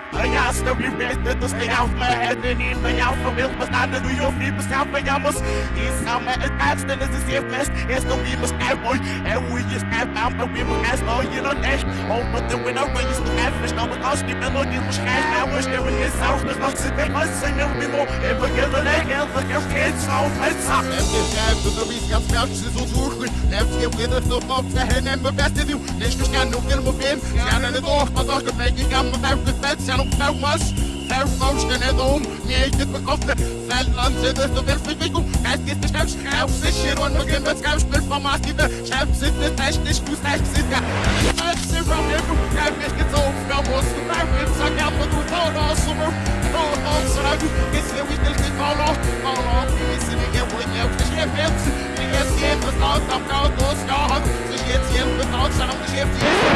Ja, stop je best, dat is geen af, maar het is niet van jou verwild, maar staat er nu je niet beschaafd van jou moest. Die is nou met het kaatste, dat is hier best, is nog wie me schrijft, boy. En hoe je schrijft, nou, maar wie me schrijft, nou, je nog echt. Oh, maar de winnaar, maar je schrijft, dus nou, als die ben nog niet beschrijft, nou, was je weer zelf, dus nog zit ik als ze niet meer moe. En begin er echt heel veel, ik heb zo met zak. En je schrijft, dus er is ganz fertig, zo zoeken. Nehmt je weer zo op, ze hen en mijn beste view. Dus je kan nog helemaal veel, gaan er niet door, maar toch een beetje gaan, maar vijf het bed zijn op vijf was. Verfausten het om, niet het bekofte. Veldland zit het op Verfügung. Geist ist bestimmt, schreib sich hier und beginn mit Kampfspiel vom Massive. Schreib sich nicht technisch, du sagst sich ja. Schreib sich vom Himmel, schreib mich gezogen. Da musst du beim Witz sagen, ja, aber du tau aus, so nur. Tau aus, so du gehst hier wie nicht Frau noch. Frau noch, wie ist sie nicht, wo ich auf dich hier fährst. Wie jetzt hier, was laut am Autos, ja, sich jetzt hier mit Autos, sich jetzt hier.